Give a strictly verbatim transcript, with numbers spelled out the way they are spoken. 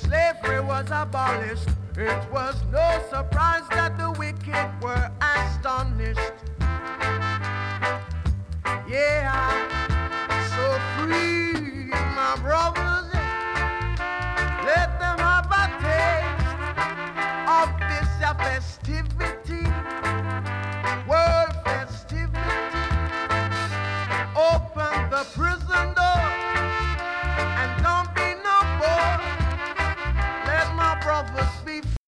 slavery was abolished, it was no surprise that the wicked were astonished. Yeah, so free, my brothers, let them have a taste of this uh, festivity, world festivity. Open the prison door and don't be no more. Let my brothers be